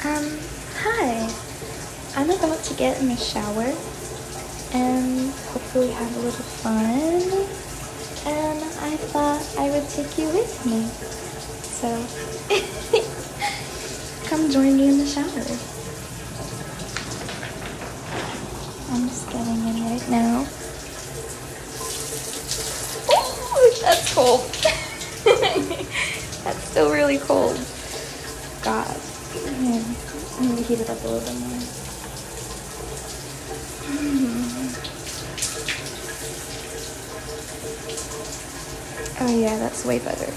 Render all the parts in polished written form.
Hi. I'm about to get in the shower and hopefully have a little fun. And I thought I would take you with me. So, come join me in the shower. I'm just getting in right now. Oh, that's cold. That's still really cold. God. I'm gonna heat it up a little bit more. Oh yeah, that's way better.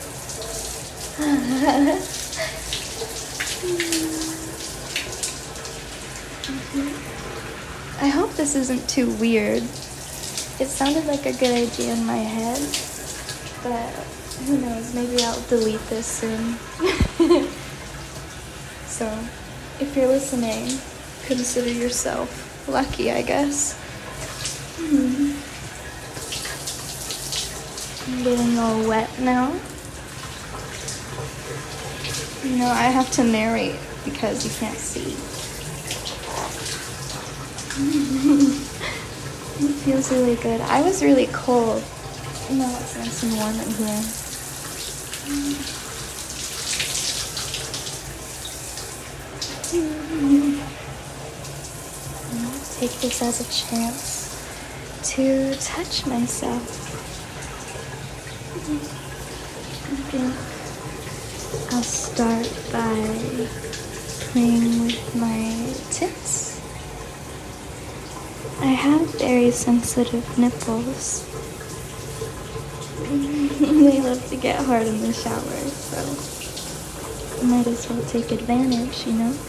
I hope this isn't too weird. It sounded like a good idea in my head, but who knows, maybe I'll delete this soon. So, if you're listening, consider yourself lucky, I guess. I'm getting all wet now. You know, I have to narrate because you can't see. It feels really good. I was really cold. Now it's nice and warm in here. I'll take this as a chance to touch myself. I think I'll start by playing with my tits. I have very sensitive nipples. They love to get hard in the shower, so I might as well take advantage, you know?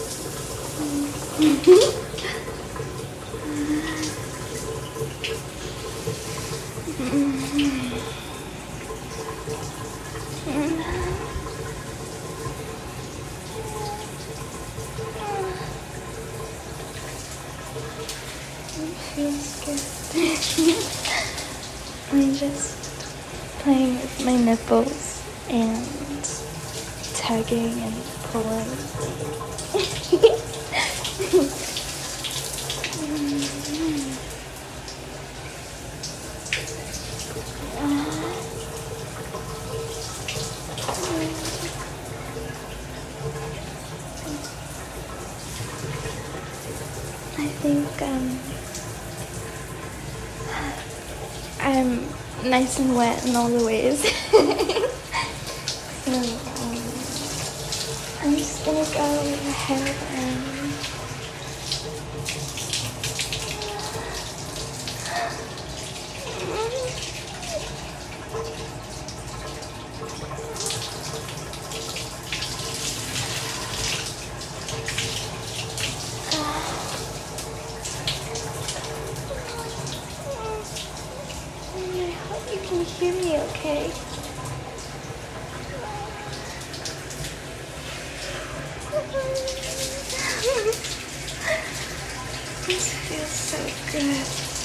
It feels good. I'm just playing with my nipples and tugging and pulling. I think I'm nice and wet in all the ways. So I'm just gonna go ahead and I hope you can hear me okay. This feels so good.